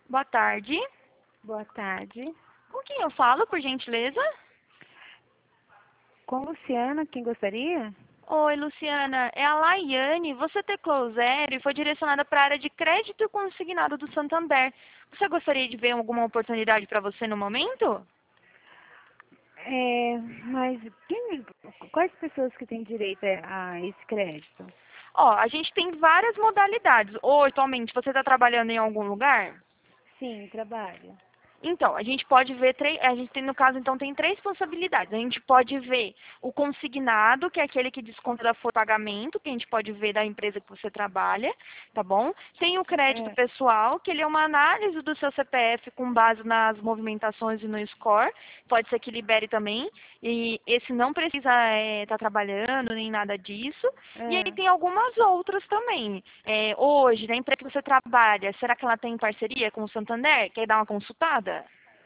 Boa tarde. Boa tarde. Com quem eu falo, por gentileza? Com Luciana, quem gostaria? Oi, Luciana. É a Laiane. Você teclou zero e foi direcionada para a área de crédito consignado do Santander. Você gostaria de ver alguma oportunidade para você no momento? Mas quais pessoas que têm direito a esse crédito? Ó, a gente tem várias modalidades. Ou, atualmente, você está trabalhando em algum lugar? Sim, trabalho. Então, a gente pode ver a gente tem no caso então tem três possibilidades. A gente pode ver o consignado, que é aquele que desconta da folha de pagamento, que a gente pode ver da empresa que você trabalha, tá bom? Tem o crédito É, pessoal, que ele é uma análise do seu CPF com base nas movimentações e no score. Pode ser que libere também. E esse não precisa estar trabalhando nem nada disso. E aí é. tem algumas outras também. Hoje, na empresa que você trabalha, será que ela tem parceria com o Santander? Quer dar uma consultada?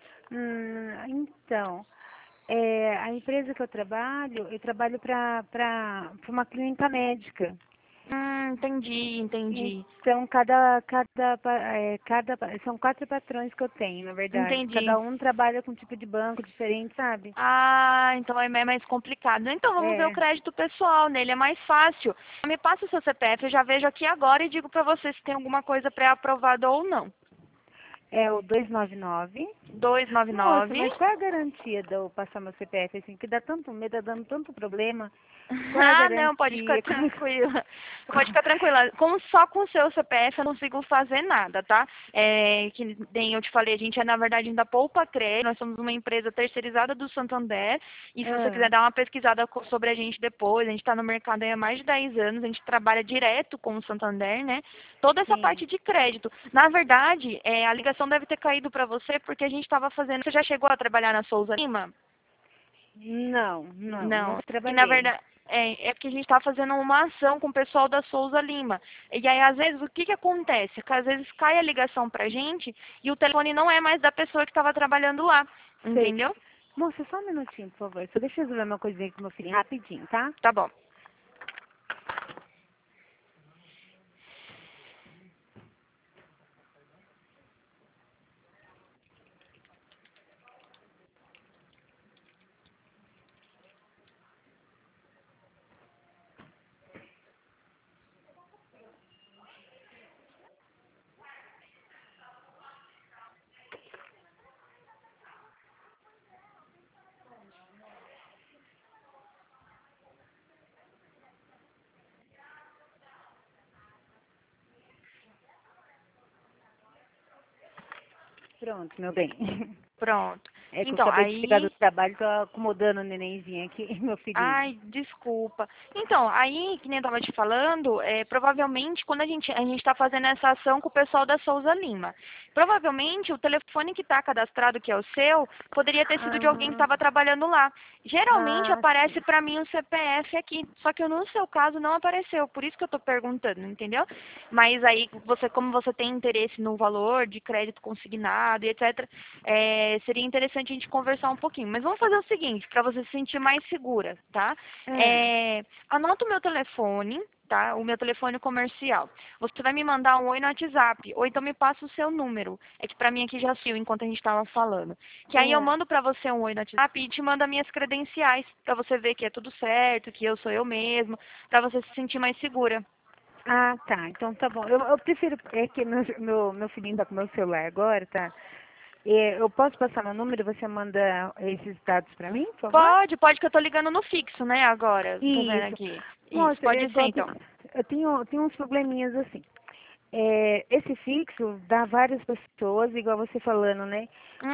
Então, a empresa que eu trabalho para uma clínica médica. Entendi, entendi. Então, são 4 patrões que eu tenho, na verdade. Entendi. Cada um trabalha com um tipo de banco diferente, sabe? Ah, então é mais complicado. Então vamos ver o É, crédito pessoal, nele é mais fácil. Me passa o seu CPF, eu já vejo aqui agora e digo pra você se tem alguma coisa pré-aprovada ou não. é o 299. Moça, 299. mas qual é a garantia de eu passar meu CPF, assim, que dá tanto medo, tá dando tanto problema? Qual é a Ah, não, pode ficar garantia? tranquila. Pode ficar tranquila. Só com o seu CPF eu não consigo fazer nada, tá? Que nem eu te falei, a gente é, na verdade, ainda poupa crédito. Nós somos uma empresa terceirizada do Santander. E se você Ah, quiser dar uma pesquisada sobre a gente depois, a gente está no mercado há mais de 10 anos, a gente trabalha direto com o Santander, né? Toda essa sim. parte de crédito. Na verdade, a ligação deve ter caído para você porque a gente estava fazendo. Você já chegou a trabalhar na Souza Lima? Não, Não, nunca que na trabalhei. verdade é porque a gente está fazendo uma ação com o pessoal da Souza Lima. E aí, às vezes, o que que acontece? Que às vezes cai a ligação pra gente e o telefone não é mais da pessoa que estava trabalhando lá. Sei. Entendeu? Moça, só um minutinho, por favor. Só deixa eu resolver uma coisinha com meu filho, rapidinho, tá? Tá bom. Pronto, meu bem. Pronto. É que eu Então, acabei de chegar do aí trabalho, tô acomodando o nenenzinho aqui, meu filhinho. ai, desculpa. Então, aí, que nem eu estava te falando, provavelmente quando a gente está fazendo essa ação com o pessoal da Souza Lima, provavelmente o telefone que está cadastrado, que é o seu, poderia ter sido de alguém que Ah, estava trabalhando lá. Geralmente ah, aparece sim. para mim o CPF aqui, só que no seu caso não apareceu, por isso que eu estou perguntando, entendeu? Mas aí, como você tem interesse no valor de crédito consignado e etc., seria interessante a gente conversar um pouquinho. Mas vamos fazer o seguinte, para você se sentir mais segura, tá? Ah, Anota o meu telefone, tá? O meu telefone comercial. Você vai me mandar um oi no WhatsApp, ou então me passa o seu número. É que pra mim aqui já saiu enquanto a gente estava falando. Que aí eu ah. mando pra você um oi no WhatsApp e te mando as minhas credenciais, pra você ver que é tudo certo, que eu sou eu mesma, pra você se sentir mais segura. Ah, tá. Então tá bom. Eu prefiro. É que meu filhinho tá com meu celular agora, tá? Eu posso passar meu número e você manda esses dados pra mim, por favor? Pode que eu tô ligando no fixo, né, agora. Tô vendo Isso. aqui. Isso, Moça, pode ser então. eu tenho uns probleminhas assim. Esse fixo dá várias pessoas, igual você falando, né?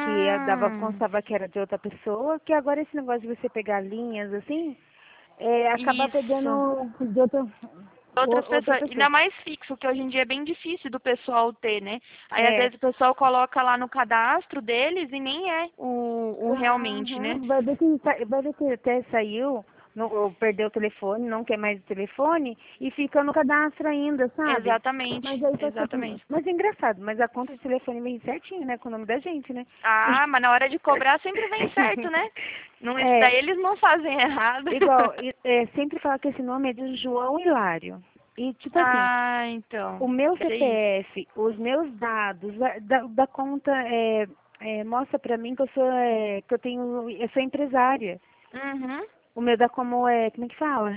Hum, Constava que era de outra pessoa, que agora esse negócio de você pegar linhas assim, acaba isso. pegando de Outras outra pessoas, pessoa. ainda mais fixo, que hoje em dia é bem difícil do pessoal ter, né? Aí às É, vezes o pessoal coloca lá no cadastro deles e nem é o realmente, né? aham, vai ver que até saiu, ou perdeu o telefone, não quer mais o telefone, e fica no cadastro ainda, sabe? Mas Exatamente, aí passa assim, exatamente. mas é engraçado, mas a conta de telefone vem certinho, né, com o nome da gente, né? Ah, mas na hora de cobrar sempre vem certo, né? Não, isso daí É, eles não fazem errado. sempre fala que esse nome é de João Hilário. E, tipo assim, Então. o meu Peraí. CPF, os meus dados, da conta, mostra pra mim que que eu sou empresária. Uhum. O meu da como é que fala?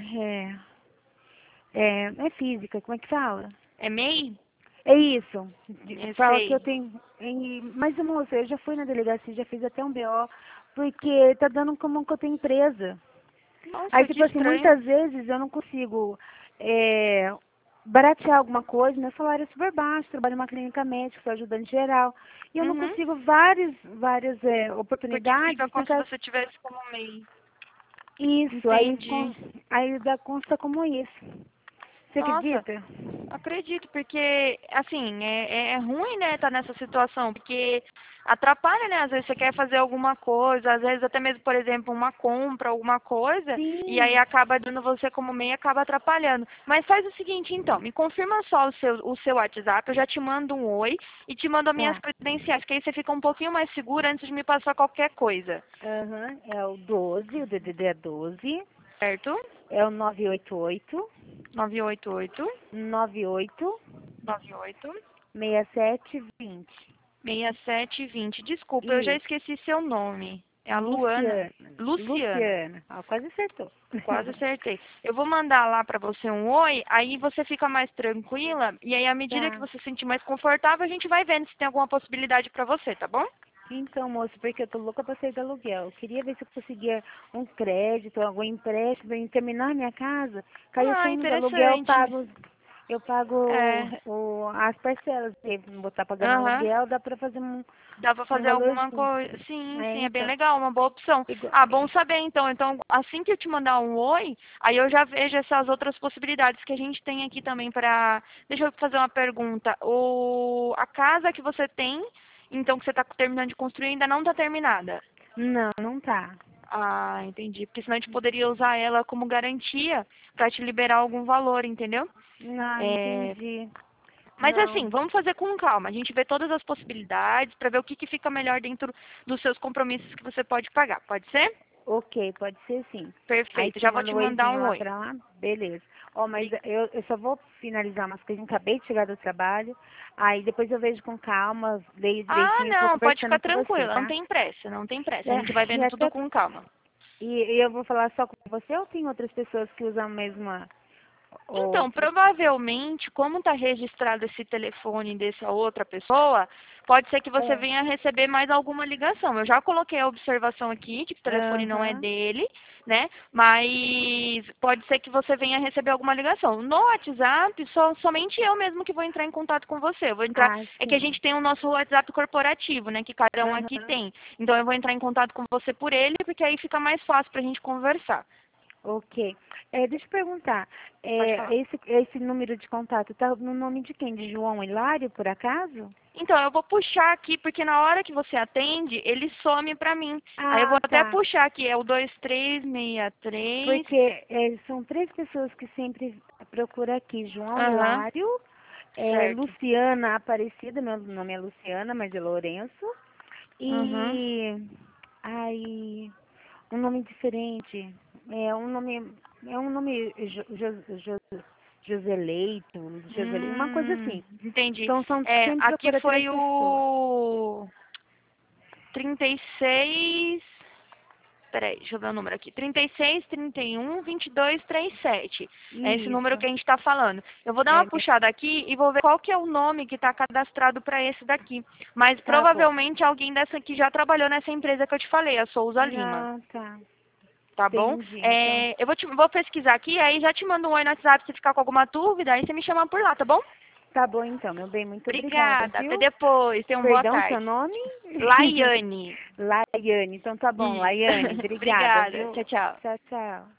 É física, como é que fala? É MEI? É isso. Eu Fala que eu sei. tenho. Mas, moça, eu já fui na delegacia, já fiz até um BO, porque tá dando como que eu tenho empresa. Aí, Nossa, que tipo assim, estranho. muitas vezes eu não consigo é, baratear alguma coisa, meu salário é super baixo, trabalho numa clínica médica, sou ajudante geral. E eu não Uhum. consigo várias Porque fica oportunidades, como se porque você tivesse como MEI. isso, Entendi. aí dá consta como isso. Você Nossa, acredita? acredito, porque, assim, é ruim, né, estar nessa situação, porque atrapalha, né, às vezes você quer fazer alguma coisa, às vezes até mesmo, por exemplo, uma compra, alguma coisa, e aí Sim. acaba dando você como meio e acaba atrapalhando. Mas faz o seguinte, então, me confirma só o seu WhatsApp, eu já te mando um oi e te mando as minhas Tá. credenciais, que aí você fica um pouquinho mais segura antes de me passar qualquer coisa, Aham, é o 12, o DDD é 12, certo? é o 988 988 98 98 6720. 6720. Desculpa, eu já Isso. esqueci seu nome. É a Luana. Luciana. Luciana. Luciana. Ó, quase acertou. Quase acertei. Eu vou mandar lá pra você um oi, aí você fica mais tranquila, e aí à medida que Tá. você se sentir mais confortável, a gente vai vendo se tem alguma possibilidade pra você, tá bom? Então, moço, porque eu tô louca pra sair do aluguel. Eu queria ver se eu conseguia um crédito, algum empréstimo pra mim terminar minha casa. Caí eu Ah, saindo do aluguel, interessante. eu pago É. as parcelas. Se não botar pagando Aham. aluguel, dá pra fazer Dá pra um fazer alguma valorzinho. coisa. Sim, É, sim, é bem então. legal, uma boa opção. Igual, Ah, bom saber então. Então, assim que eu te mandar um oi, aí eu já vejo essas outras possibilidades que a gente tem aqui também para. Deixa eu fazer uma pergunta. A casa que você tem, então que você está terminando de construir, ainda não está terminada. não, não tá. Ah, entendi. Porque senão a gente poderia usar ela como garantia para te liberar algum valor, entendeu? Ah, É, entendi. mas Não. assim, vamos fazer com calma. A gente vê todas as possibilidades para ver o que, que fica melhor dentro dos seus compromissos que você pode pagar. Pode ser? Ok, pode ser sim. Aí Perfeito. te Já vou mando te o mandar oizinho um lá oi. pra lá. Beleza. Ó, mas Bri- eu só vou finalizar umas coisas. Acabei de chegar do trabalho. Aí depois eu vejo com calma, leio Ah, direitinho e vou não, pode conversando ficar com você, tranquila. Não tá? tem pressa, não tem pressa. A É, gente vai e vendo tudo até com calma. e eu vou falar só com você ou tem outras pessoas que usam a mesma Então, outros? provavelmente, como está registrado esse telefone dessa outra pessoa, pode ser que você É. venha receber mais alguma ligação. Eu já coloquei a observação aqui de que o telefone não é Aham. dele, né? Mas pode ser que você venha receber alguma ligação. No WhatsApp, somente eu mesmo que vou entrar em contato com você. Eu vou entrar, Ah, é que a sim. gente tem o nosso WhatsApp corporativo, né? Que cada um aqui Aham. tem. Então eu vou entrar em contato com você por ele, porque aí fica mais fácil para a gente conversar. Ok. Deixa eu perguntar. Pode falar. Esse número de contato tá no nome de quem? De João Hilário, por acaso? Então, eu vou puxar aqui, porque na hora que você atende, ele some pra mim. Aí eu vou Ah, até tá. puxar aqui, é o 2363. Porque são três pessoas que sempre procuram aqui. João Aham, Hilário, certo. Luciana Aparecida, meu nome é Luciana, mas é Lourenço. Uhum. E aí, um nome diferente. É um nome Joseleito, uma coisa assim. Entendi. Então são É, sempre aqui procura três foi pessoas. o 36. Peraí, deixa eu ver o número aqui. 36, 31, 22, 37. É esse número Isso. que a gente está falando. Eu vou dar uma É, puxada aqui e vou ver qual que é o nome que está cadastrado para esse daqui. Mas tá bom. provavelmente alguém dessa aqui já trabalhou nessa empresa que eu te falei, a Souza Lima. Ah, tá. Tá bom? Entendi. Então, É, vou pesquisar aqui, aí já te mando um oi no WhatsApp se ficar com alguma dúvida, aí você me chama por lá, tá bom? tá bom então, meu bem. Muito obrigada, Obrigada, até viu? depois. Tenha uma boa Perdão, seu tarde. nome? Laiane. Laiane. Então tá bom, Isso. Laiane. Obrigada, Obrigada. viu? Tchau, tchau. Tchau, tchau.